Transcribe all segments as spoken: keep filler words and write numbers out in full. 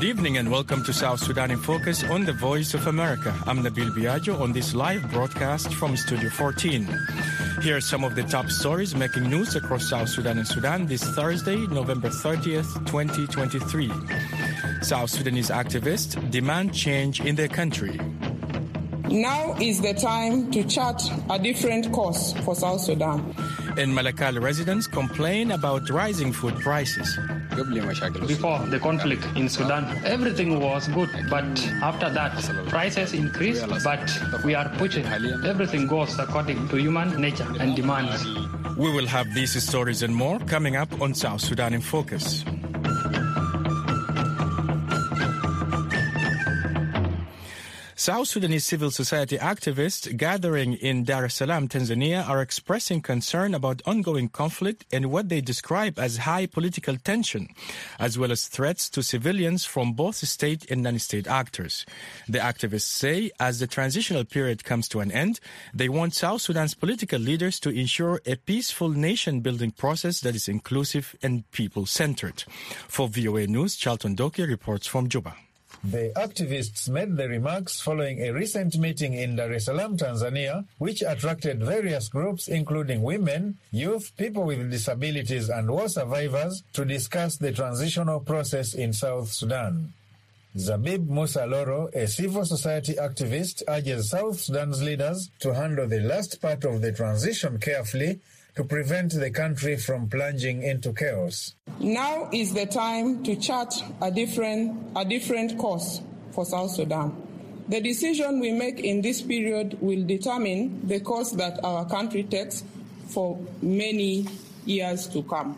evening and welcome to South Sudan in Focus on the Voice of America. I'm Nabil Biagio on this live broadcast from Studio fourteen. Here are some of the top stories making news across South Sudan and Sudan this Thursday, November thirtieth, twenty twenty-three. South Sudanese activists demand change in their country. Now is the time to chart a different course for South Sudan. And Malakal residents complain about rising food prices. Before the conflict in Sudan, everything was good, but after that, prices increased, but we are pushing. Everything goes according to human nature and demands. We will have these stories and more coming up on South Sudan in Focus. South Sudanese civil society activists gathering in Dar es Salaam, Tanzania, are expressing concern about ongoing conflict and what they describe as high political tension, as well as threats to civilians from both state and non-state actors. The activists say as the transitional period comes to an end, they want South Sudan's political leaders to ensure a peaceful nation-building process that is inclusive and people-centered. For V O A News, Charlton Doki reports from Juba. The activists made the remarks following a recent meeting in Dar es Salaam, Tanzania, which attracted various groups including women, youth, people with disabilities and war survivors to discuss the transitional process in South Sudan. Zabib Musa Loro, a civil society activist, urges South Sudan's leaders to handle the last part of the transition carefully to prevent the country from plunging into chaos. Now is the time to chart a different, a different course for South Sudan. The decision we make in this period will determine the course that our country takes for many years to come.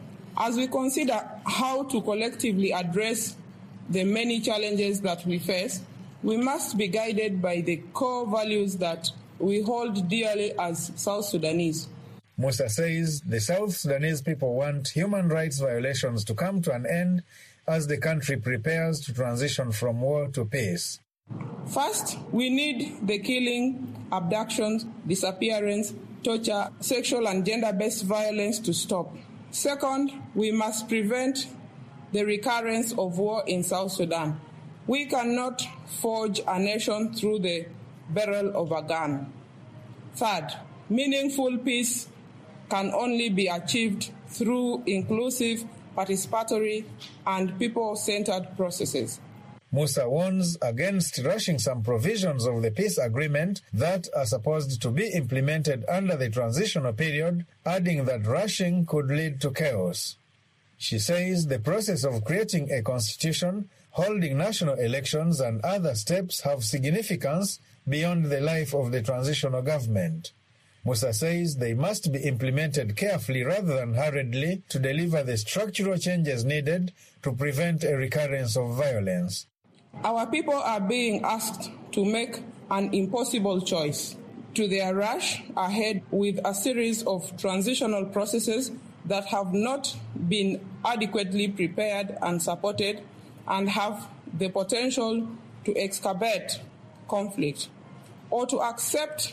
As we consider how to collectively address the many challenges that we face, we must be guided by the core values that we hold dearly as South Sudanese. Musa says the South Sudanese people want human rights violations to come to an end as the country prepares to transition from war to peace. First, we need the killing, abductions, disappearance, torture, sexual and gender-based violence to stop. Second, we must prevent the recurrence of war in South Sudan. We cannot forge a nation through the barrel of a gun. Third, meaningful peace can only be achieved through inclusive, participatory, and people-centered processes. Musa warns against rushing some provisions of the peace agreement that are supposed to be implemented under the transitional period, adding that rushing could lead to chaos. She says the process of creating a constitution, holding national elections, and other steps have significance beyond the life of the transitional government. Musa says they must be implemented carefully rather than hurriedly to deliver the structural changes needed to prevent a recurrence of violence. Our people are being asked to make an impossible choice. To their rush ahead with a series of transitional processes that have not been adequately prepared and supported and have the potential to exacerbate conflict, or to accept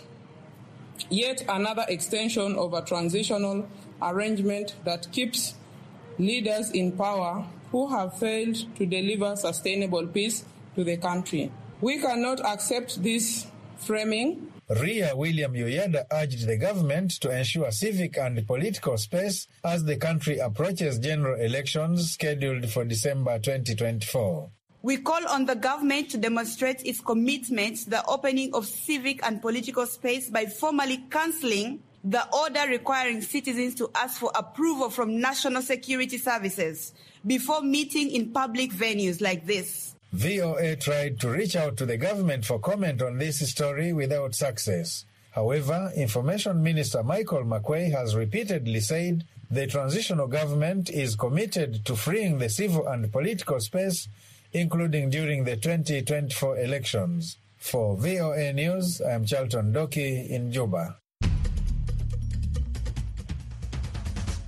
yet another extension of a transitional arrangement that keeps leaders in power who have failed to deliver sustainable peace to the country. We cannot accept this framing. Ria William Yoyada urged the government to ensure civic and political space as the country approaches general elections scheduled for December twenty twenty-four. We call on the government to demonstrate its commitment to the opening of civic and political space by formally cancelling the order requiring citizens to ask for approval from national security services before meeting in public venues like this. V O A tried to reach out to the government for comment on this story without success. However, Information Minister Michael Makwei has repeatedly said the transitional government is committed to freeing the civil and political space, including during the twenty twenty-four elections. For V O A News, I am Charlton Doki in Juba.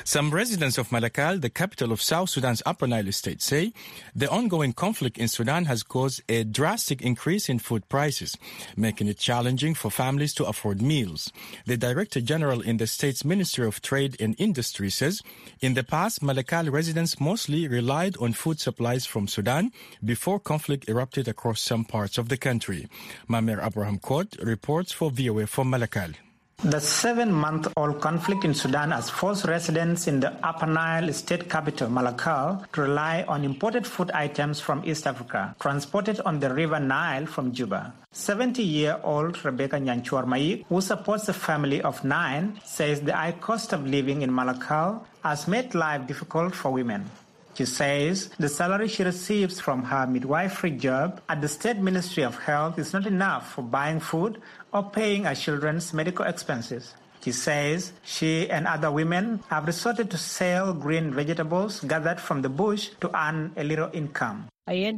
Some residents of Malakal, the capital of South Sudan's Upper Nile state, say the ongoing conflict in Sudan has caused a drastic increase in food prices, making it challenging for families to afford meals. The Director General in the state's Ministry of Trade and Industry says in the past, Malakal residents mostly relied on food supplies from Sudan before conflict erupted across some parts of the country. Mamer Abraham Court reports for V O A from Malakal. The seven-month-old conflict in Sudan has forced residents in the Upper Nile state capital, Malakal, to rely on imported food items from East Africa, transported on the River Nile from Juba. seventy-year-old Rebecca Nyanchor Maik, who supports a family of nine, says the high cost of living in Malakal has made life difficult for women. She says the salary she receives from her midwifery job at the State Ministry of Health is not enough for buying food or paying her children's medical expenses. She says she and other women have resorted to sell green vegetables gathered from the bush to earn a little income. Women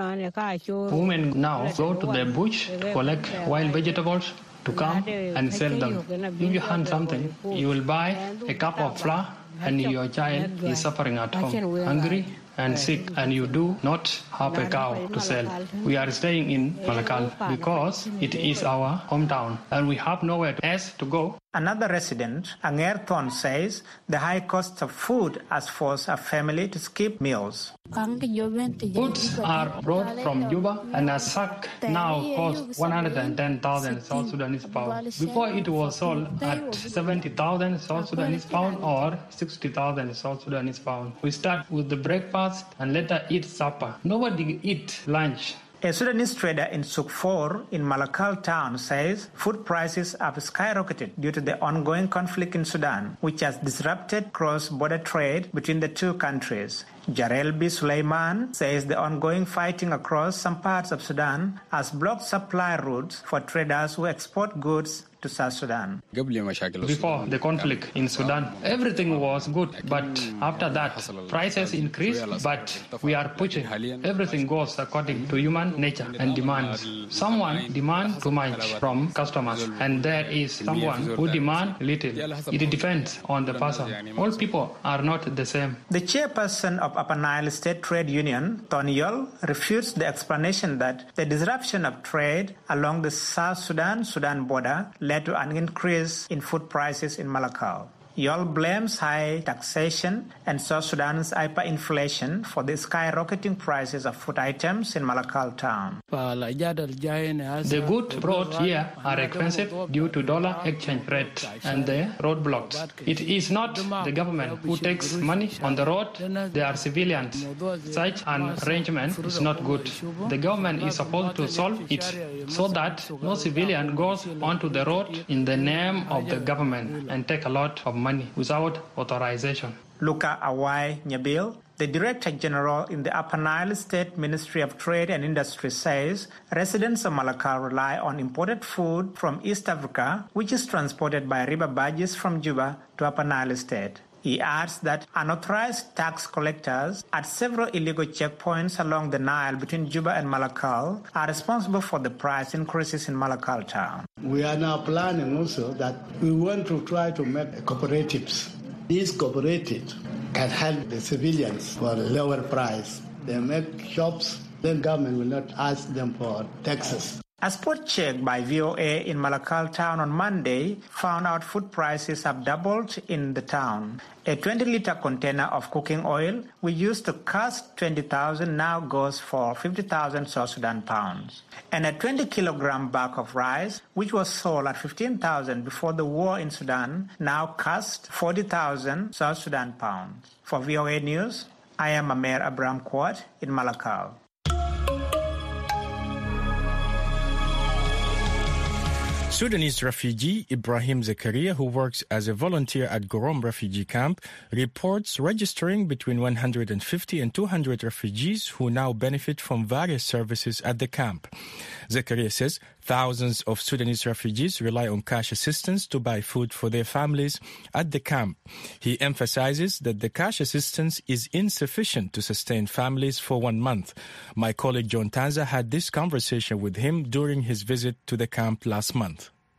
now go to the bush to collect wild vegetables to come and sell them. If you hunt something, you will buy a cup of flour and your child is suffering at home, hungry and sick, and you do not have a cow to sell. We are staying in Malakal because it is our hometown and we have nowhere else to go. Another resident, Anger Thon, says the high cost of food has forced her family to skip meals. Foods are brought from Juba and a sack now costs one hundred ten thousand South Sudanese pounds. Before it was sold at seventy thousand South Sudanese pounds or sixty thousand South Sudanese pounds. We start with the breakfast and later eat supper. Nobody eat lunch. A Sudanese trader in Sukfor in Malakal town says food prices have skyrocketed due to the ongoing conflict in Sudan, which has disrupted cross-border trade between the two countries. Jarel B. Suleiman says the ongoing fighting across some parts of Sudan has blocked supply routes for traders who export goods to South Sudan. Before the conflict in Sudan, everything was good, but after that, prices increased, but we are pushing. Everything goes according to human nature and demands. Someone demands too much from customers, and there is someone who demands little. It depends on the person. All people are not the same. The chairperson of Upper Nile State Trade Union, Tony Yol, refutes the explanation that the disruption of trade along the South Sudan-Sudan border led to an increase in food prices in Malakal. Yol blames high taxation and South Sudan's hyperinflation for the skyrocketing prices of food items in Malakal town. The goods brought here are expensive due to dollar exchange rate and the roadblocks. It is not the government who takes money on the road, they are civilians. Such an arrangement is not good. The government is supposed to solve it so that no civilian goes onto the road in the name of the government and take a lot of money without authorization. Luka Awai Nyabil, the Director General in the Upper Nile State Ministry of Trade and Industry, says residents of Malakal rely on imported food from East Africa, which is transported by river barges from Juba to Upper Nile State. He adds that unauthorized tax collectors at several illegal checkpoints along the Nile between Juba and Malakal are responsible for the price increases in Malakal town. We are now planning also that we want to try to make cooperatives. These cooperatives can help the civilians for a lower price. They make shops, then government will not ask them for taxes. A spot check by V O A in Malakal town on Monday found out food prices have doubled in the town. A twenty-litre container of cooking oil, which used to cost twenty thousand, now goes for fifty thousand South Sudan pounds. And a twenty kilogram bag of rice, which was sold at fifteen thousand before the war in Sudan, now costs forty thousand South Sudan pounds. For V O A News, I am Amer Abraham Quad in Malakal. Sudanese refugee Ibrahim Zakaria, who works as a volunteer at Gorom refugee camp, reports registering between one hundred fifty and two hundred refugees who now benefit from various services at the camp. Zakaria says thousands of Sudanese refugees rely on cash assistance to buy food for their families at the camp. He emphasizes that the cash assistance is insufficient to sustain families for one month. My colleague John Tanza had this conversation with him during his visit to the camp last month.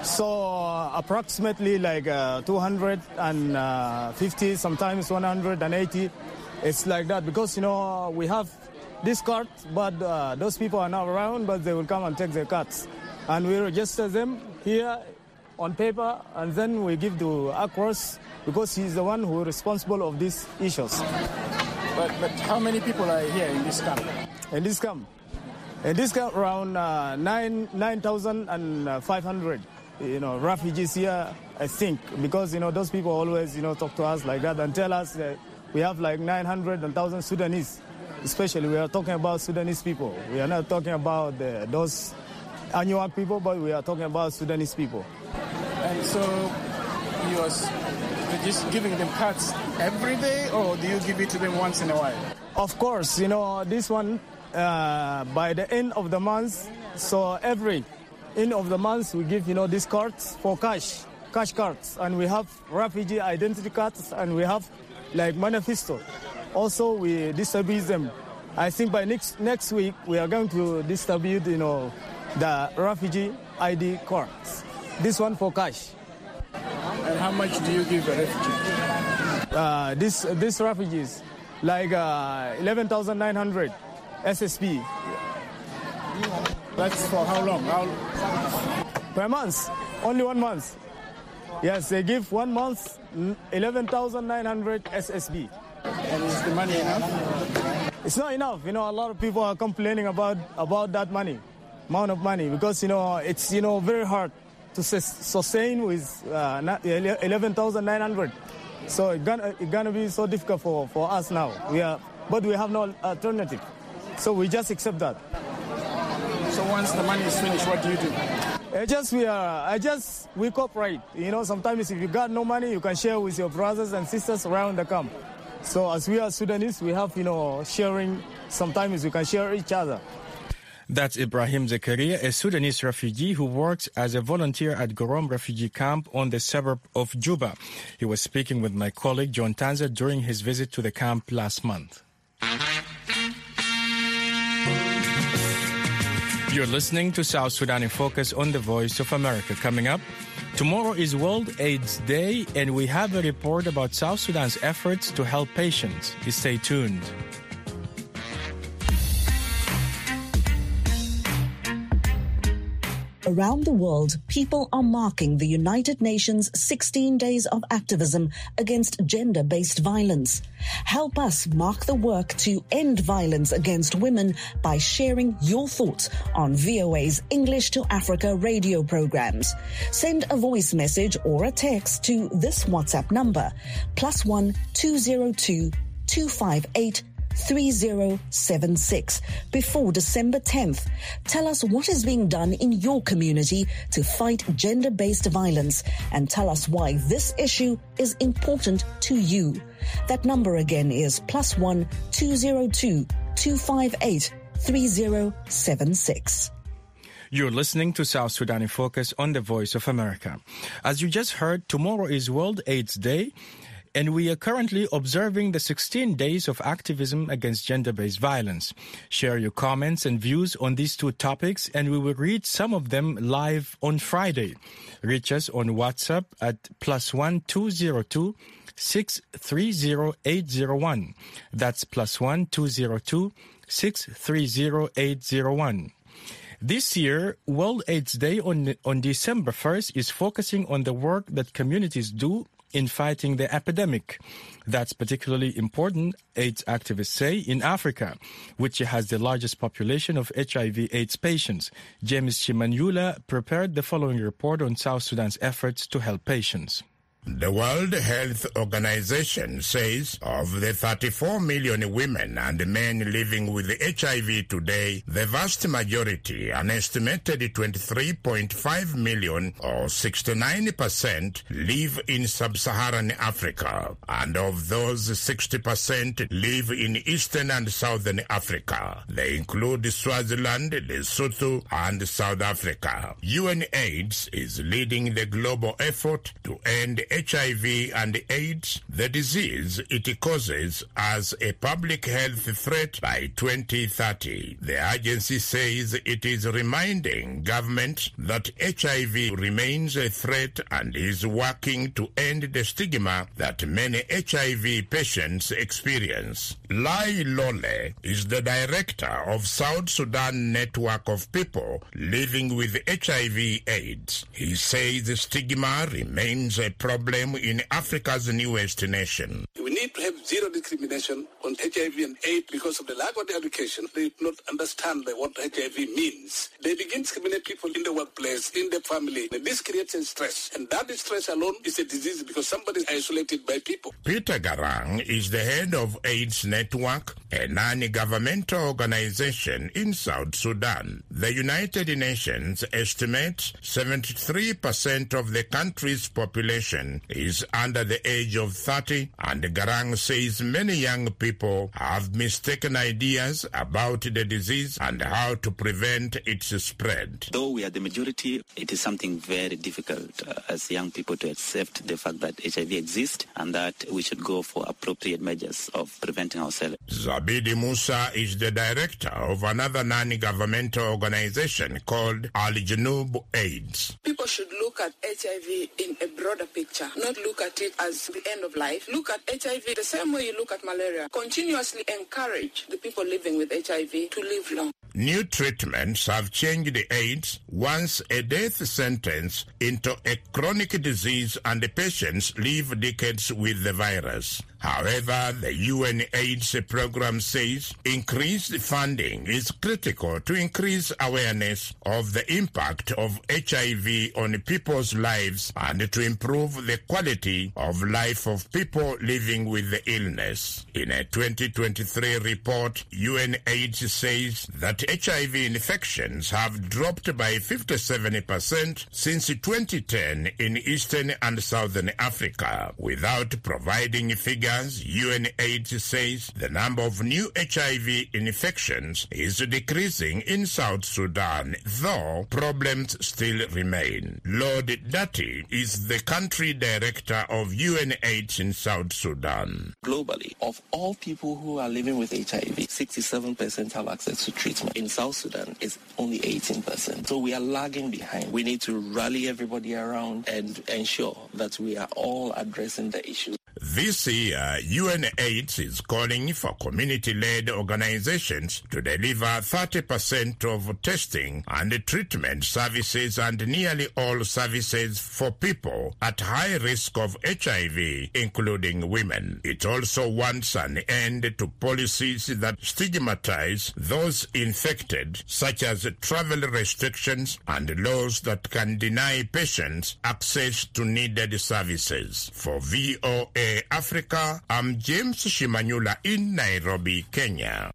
So uh, approximately like uh, two hundred fifty, sometimes one hundred eighty. It's like that because, you know, we have this card, but uh, those people are not around, but they will come and take their cards. And we register them here on paper, and then we give to Akros because he's the one who is responsible of these issues. But, but how many people are here in this camp? In this camp? In this camp, around uh, nine nine thousand and five hundred. You know, refugees here, I think, because, you know, those people always, you know, talk to us like that and tell us that we have like nine hundred and one thousand Sudanese. Especially, we are talking about Sudanese people. We are not talking about the, those Anuak people, but we are talking about Sudanese people. And so you are just giving them cards every day, or do you give it to them once in a while? Of course, you know, this one, uh, by the end of the month, so every end of the month, we give, you know, these cards for cash, cash cards. And we have refugee identity cards, and we have, like, manifesto. Also, we distribute them. I think by next next week, we are going to distribute, you know, the refugee I D cards. This one for cash. And how much do you give a refugee? Uh, this, these refugees, like uh, eleven thousand nine hundred S S P. That's for how long? How... Per month. Only one month. Yes, they give one month eleven thousand nine hundred S S B. And is the money enough? It's not enough. You know, a lot of people are complaining about, about that money, amount of money, because, you know, it's, you know, very hard to sustain with uh, eleven thousand nine hundred. So it's gonna, it's gonna be so difficult for, for us now. We are, but we have no alternative. So we just accept that. So once the money is finished, what do you do? I just we are. I just we cooperate. You know, sometimes if you got no money, you can share with your brothers and sisters around the camp. So as we are Sudanese, we have, you know, sharing. Sometimes we can share each other. That's Ibrahim Zakaria, a Sudanese refugee who works as a volunteer at Gorom refugee camp on the suburb of Juba. He was speaking with my colleague John Tanza during his visit to the camp last month. You're listening to South Sudan in Focus on the Voice of America. Coming up, tomorrow is World AIDS Day, and we have a report about South Sudan's efforts to help patients. Stay tuned. Around the world, people are marking the United Nations sixteen days of activism against gender-based violence. Help us mark the work to end violence against women by sharing your thoughts on V O A's English to Africa radio programs. Send a voice message or a text to this WhatsApp number, plus one two zero two two five eight three zero seven six before December tenth. Tell us what is being done in your community to fight gender-based violence, and tell us why this issue is important to you. That number again is plus one two zero two two five eight three zero seven six. You're listening to South Sudan in Focus on the Voice of America. As you just heard, tomorrow is World AIDS Day, and we are currently observing the sixteen days of activism against gender-based violence. Share your comments and views on these two topics, and we will read some of them live on Friday. Reach us on WhatsApp at plus one two zero two six three zero eight zero one. That's plus one two zero two six three zero eight zero one. This year, World AIDS Day on, on December first is focusing on the work that communities do in fighting the epidemic. That's particularly important, AIDS activists say, in Africa, which has the largest population of H I V AIDS patients. James Chimanyula prepared the following report on South Sudan's efforts to help patients. The World Health Organization says of the thirty-four million women and men living with H I V today, the vast majority, an estimated twenty-three point five million or sixty-nine percent, live in sub-Saharan Africa. And of those, sixty percent live in Eastern and Southern Africa. They include Swaziland, Lesotho, and South Africa. UNAIDS is leading the global effort to end H I V and AIDS, the disease it causes, as a public health threat by twenty thirty. The agency says it is reminding government that H I V remains a threat and is working to end the stigma that many H I V patients experience. Lai Lole is the director of South Sudan Network of People Living with H I V AIDS. He says the stigma remains a problem in Africa's newest nation. We need to have zero discrimination on H I V and AIDS because of the lack of the education. They do not understand what H I V means. They begin to discriminate people in the workplace, in the family. And this creates a stress. And that stress alone is a disease because somebody is isolated by people. Peter Garang is the head of AIDS Network, a non-governmental organization in South Sudan. The United Nations estimates seventy-three percent of the country's population is under the age of thirty, and Garang says many young people have mistaken ideas about the disease and how to prevent its spread. Though we are the majority, it is something very difficult uh, as young people to accept the fact that H I V exists and that we should go for appropriate measures of preventing ourselves. Zabidi Musa is the director of another non-governmental organization called Al Janub AIDS. People should look at H I V in a broader picture, not look at it as the end of life. Look at H I V the same way you look at malaria. Continuously encourage the people living with H I V to live long. New treatments have changed AIDS once a death sentence into a chronic disease, and the patients live decades with the virus. However, the U N AIDS program says increased funding is critical to increase awareness of the impact of H I V on people's lives and to improve the quality of life of people living with the illness. In a twenty twenty-three report, U N AIDS says that H I V infections have dropped by fifty-seven percent since twenty ten in Eastern and Southern Africa. Without providing figures, U N AIDS says the number of new H I V infections is decreasing in South Sudan, though problems still remain. Lord Dati is the country director of U N AIDS in South Sudan. Globally, of all people who are living with H I V, sixty-seven percent have access to treatment. In South Sudan, it's only eighteen percent. So we are lagging behind. We need to rally everybody around and ensure that we are all addressing the issue. This year, U N AIDS is calling for community-led organizations to deliver thirty percent of testing and treatment services and nearly all services for people at high risk of H I V, including women. It also wants an end to policies that stigmatize those infected, such as travel restrictions and laws that can deny patients access to needed services. For V O A Africa, I'm James Shimanyula in Nairobi, Kenya.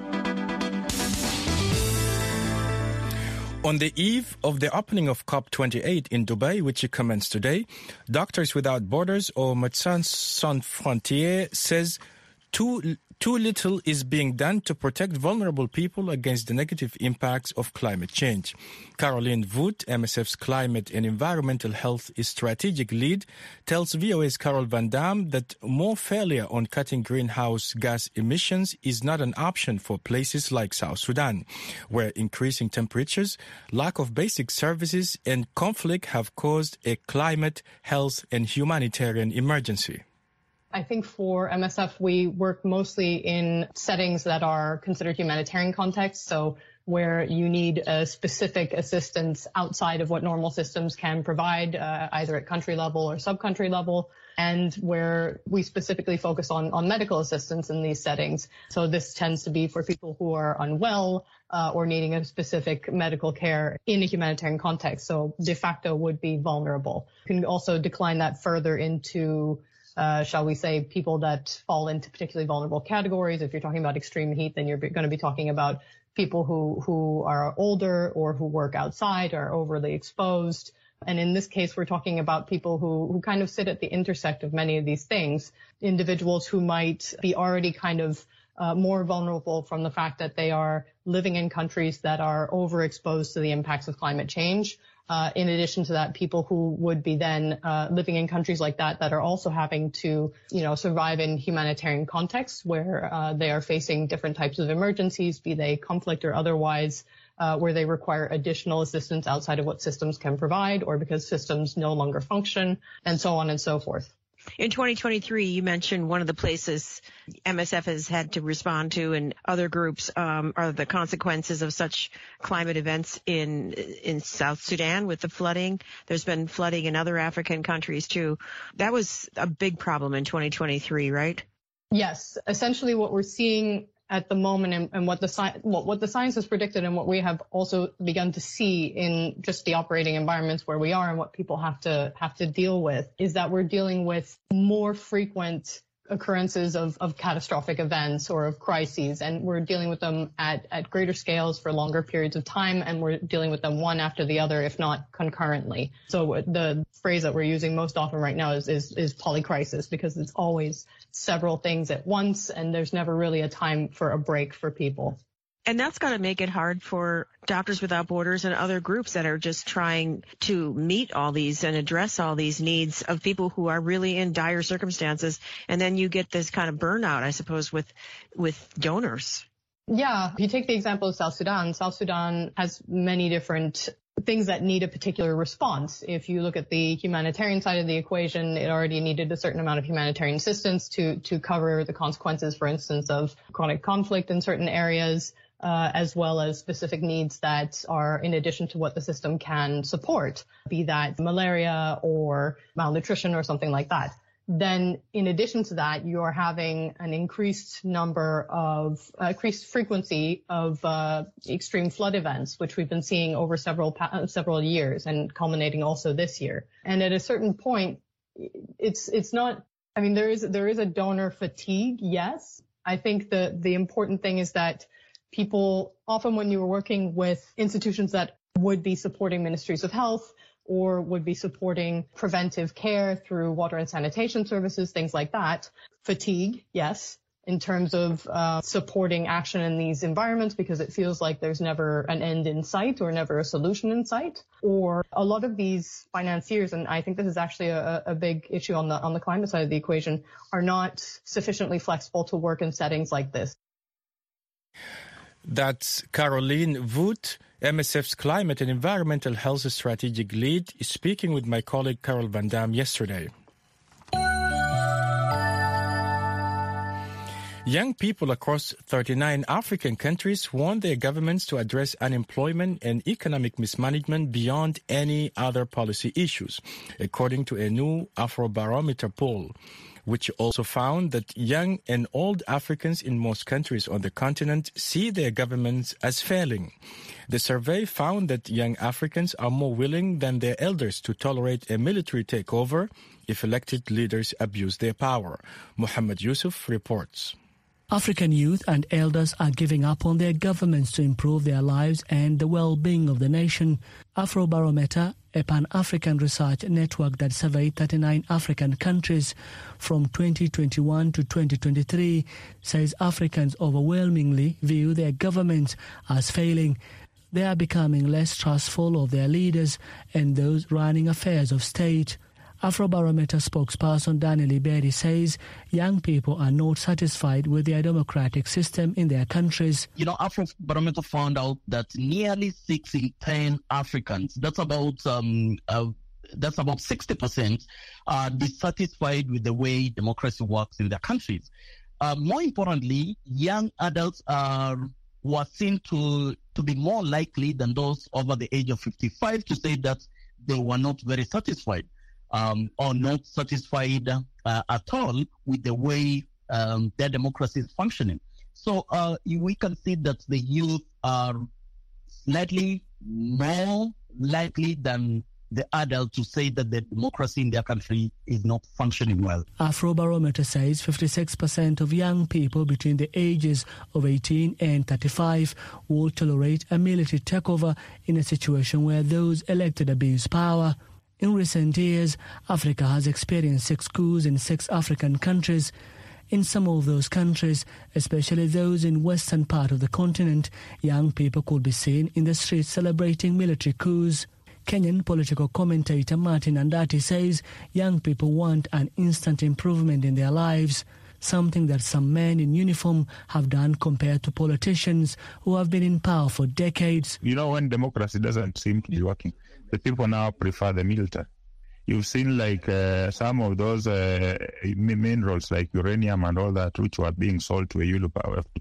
On the eve of the opening of COP twenty-eight in Dubai, which commenced today, Doctors Without Borders, or Médecins Sans Frontières, says too, too little is being done to protect vulnerable people against the negative impacts of climate change. Caroline Voet, M S F's Climate and Environmental Health Strategic Lead, tells V O A's Carol Van Dam that more failure on cutting greenhouse gas emissions is not an option for places like South Sudan, where increasing temperatures, lack of basic services, and conflict have caused a climate, health, and humanitarian emergency. I think for M S F, we work mostly in settings that are considered humanitarian contexts, so where you need a specific assistance outside of what normal systems can provide, uh, either at country level or sub-country level, and where we specifically focus on, on medical assistance in these settings. So this tends to be for people who are unwell uh, or needing a specific medical care in a humanitarian context, so de facto would be vulnerable. You can also decline that further into Uh, shall we say, people that fall into particularly vulnerable categories. If you're talking about extreme heat, then you're going to be talking about people who, who are older or who work outside or are overly exposed. And in this case, we're talking about people who, who kind of sit at the intersect of many of these things, individuals who might be already kind of uh, more vulnerable from the fact that they are living in countries that are overexposed to the impacts of climate change. Uh, in addition to that, people who would be then uh, living in countries like that that are also having to, you know, survive in humanitarian contexts where uh, they are facing different types of emergencies, be they conflict or otherwise, uh, where they require additional assistance outside of what systems can provide or because systems no longer function, and so on and so forth. In twenty twenty-three, you mentioned one of the places M S F has had to respond to, and other groups um, are the consequences of such climate events in in South Sudan with the flooding. There's been flooding in other African countries too. That was a big problem in twenty twenty-three, right? Yes. Essentially what we're seeing at the moment and, and what the sci- what, what the science has predicted and what we have also begun to see in just the operating environments where we are and what people have to have to deal with is that we're dealing with more frequent occurrences of, of catastrophic events or of crises, and we're dealing with them at, at greater scales for longer periods of time, and we're dealing with them one after the other, if not concurrently. So the phrase that we're using most often right now is, is, is polycrisis, because it's always several things at once, and there's never really a time for a break for people. And that's got to make it hard for Doctors Without Borders and other groups that are just trying to meet all these and address all these needs of people who are really in dire circumstances. And then you get this kind of burnout, I suppose, with with donors. Yeah. If you take the example of South Sudan, South Sudan has many different things that need a particular response. If you look at the humanitarian side of the equation, it already needed a certain amount of humanitarian assistance to, to cover the consequences, for instance, of chronic conflict in certain areas. Uh, as well as specific needs that are in addition to what the system can support, be that malaria or malnutrition or something like that. Then in addition to that, you're having an increased number of, uh, increased frequency of uh, extreme flood events, which we've been seeing over several, uh, several years and culminating also this year. And at a certain point, it's, it's not, I mean, there is, there is a donor fatigue, yes. I think the, the important thing is that people, often when you were working with institutions that would be supporting ministries of health or would be supporting preventive care through water and sanitation services, things like that, fatigue, yes, in terms of uh, supporting action in these environments because it feels like there's never an end in sight or never a solution in sight. Or a lot of these financiers, and I think this is actually a, a big issue on the on the climate side of the equation, are not sufficiently flexible to work in settings like this. That's Caroline Voet, M S F's Climate and Environmental Health Strategic Lead, speaking with my colleague Carol Van Dam yesterday. Young people across thirty-nine African countries want their governments to address unemployment and economic mismanagement beyond any other policy issues, according to a new Afrobarometer poll, which also found that young and old Africans in most countries on the continent see their governments as failing. The survey found that young Africans are more willing than their elders to tolerate a military takeover if elected leaders abuse their power. Muhammad Yusuf reports. African youth and elders are giving up on their governments to improve their lives and the well-being of the nation. Afrobarometer, a Pan-African research network that surveyed thirty-nine African countries from twenty twenty-one to twenty twenty-three, says Africans overwhelmingly view their governments as failing. They are becoming less trustful of their leaders and those running affairs of state. Afrobarometer spokesperson Daniel Iberi says young people are not satisfied with their democratic system in their countries. You know, Afrobarometer found out that nearly six in ten Africans, that's about um, uh, that's about sixty percent, are dissatisfied with the way democracy works in their countries. Uh, more importantly, young adults are were seen to to be more likely than those over the age of fifty-five to say that they were not very satisfied. Um, or not satisfied uh, at all with the way um, their democracy is functioning. So uh, we can see that the youth are slightly more likely than the adult to say that the democracy in their country is not functioning well. Afrobarometer says fifty-six percent of young people between the ages of eighteen and thirty-five will tolerate a military takeover in a situation where those elected abuse power. In recent years, Africa has experienced six coups in six African countries. In some of those countries, especially those in western part of the continent, young people could be seen in the streets celebrating military coups. Kenyan political commentator Martin Andati says young people want an instant improvement in their lives, something that some men in uniform have done compared to politicians who have been in power for decades. You know, when democracy doesn't seem to be working, the people now prefer the military. You've seen like uh, some of those uh, minerals like uranium and all that, which were being sold to Europe,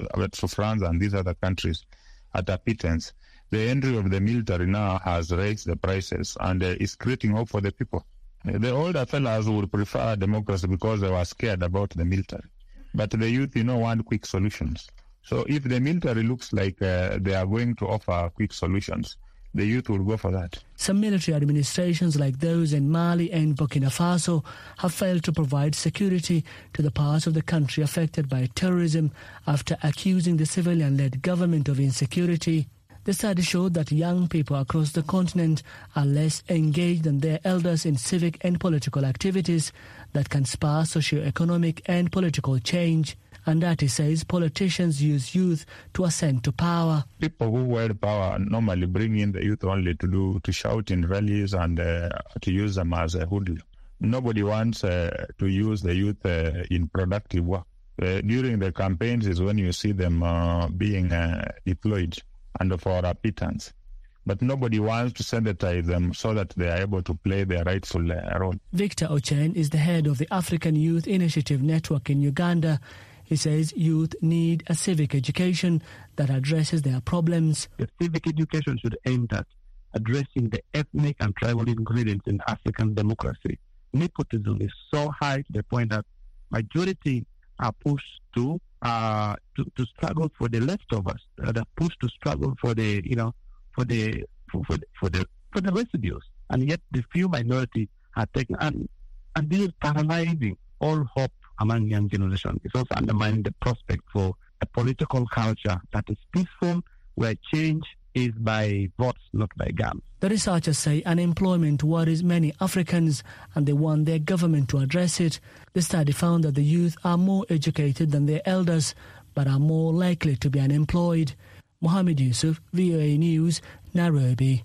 to France and these other countries at a pittance. The entry of the military now has raised the prices and uh, is creating hope for the people. The older fellas would prefer democracy because they were scared about the military. But the youth, you know, want quick solutions. So if the military looks like uh, they are going to offer quick solutions, the youth will go for that. Some military administrations like those in Mali and Burkina Faso have failed to provide security to the parts of the country affected by terrorism after accusing the civilian-led government of insecurity. The study showed that young people across the continent are less engaged than their elders in civic and political activities that can spur socio-economic and political change. Andati says politicians use youth to ascend to power. People who wield power normally bring in the youth only to do to shout in rallies and uh, to use them as a hoodlum. Nobody wants uh, to use the youth uh, in productive work. Uh, during the campaigns is when you see them uh, being uh, deployed and for a pittance. But nobody wants to sensitize them so that they are able to play their rightful uh, role. Victor Ochen is the head of the African Youth Initiative Network in Uganda. He says youth need a civic education that addresses their problems. The civic education should aim at addressing the ethnic and tribal ingredients in African democracy. Nepotism is so high to the point that majority are pushed to uh, to, to struggle for the leftovers. Uh, they're pushed to struggle for the you know for the for, for the for the for the residues, and yet the few minority are taken, and and this is paralyzing all hope among young generation. It's also undermining the prospect for a political culture that is peaceful, where change is by votes, not by guns. The researchers say unemployment worries many Africans and they want their government to address it. The study found that the youth are more educated than their elders, but are more likely to be unemployed. Mohammed Yusuf, V O A News, Nairobi.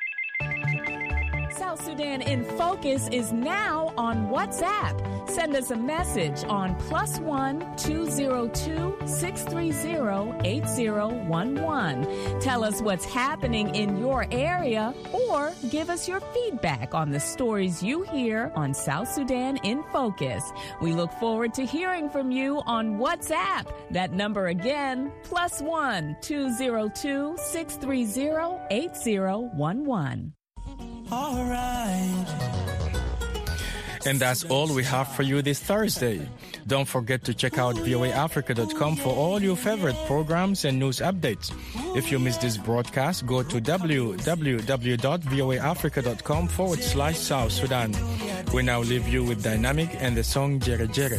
South Sudan in Focus is now on WhatsApp. Send us a message on plus one two zero two six three zero eight zero one one. Tell us what's happening in your area or give us your feedback on the stories you hear on South Sudan in Focus. We look forward to hearing from you on WhatsApp. That number again, plus one two zero two six three zero eight zero one one. All right. And that's all we have for you this Thursday. Don't forget to check out V O A Africa dot com for all your favorite programs and news updates. If you missed this broadcast, go to w w w dot v o a africa dot com forward slash South Sudan. We now leave you with Dynamic and the song Jere Jere.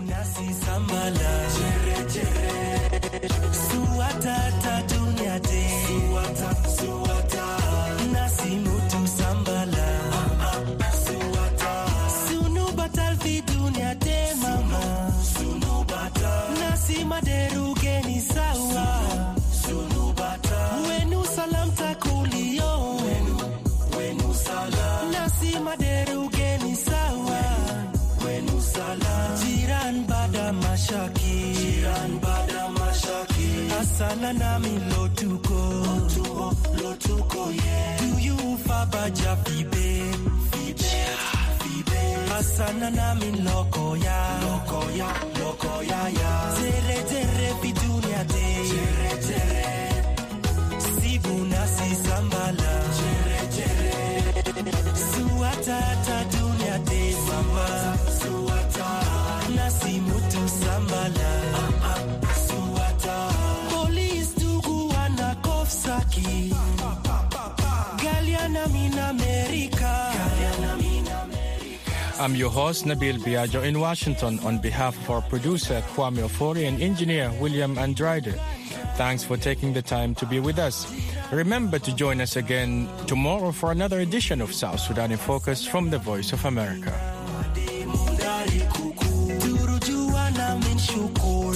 Maderugeni sawa sunubata wenu salam takulio wenu wenu salam nasi maderugeni sawa wenu salam jiran bada mashaki jiran bada mashaki asana nami lotuko lotuko lotuko yeah do you fabaja fibe fibe Asana nami loko ya loko ya loko ya ya tere tere bidunia te tere tere sibuna si sambala tere tere suata ta dunia te mama suata nasi mutu sambala suata police tugu wana kofsaki Galiana min America Galiana min I'm your host, Nabil Biagio in Washington, on behalf of our producer, Kwame Ofori, and engineer, William Andrade. Thanks for taking the time to be with us. Remember to join us again tomorrow for another edition of South Sudan in Focus from the Voice of America. shukul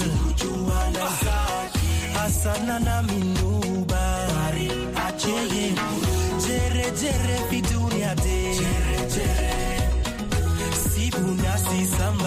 Asana na minuba Acheye Jere jere vidunia de Jere jere Sibu nasi sam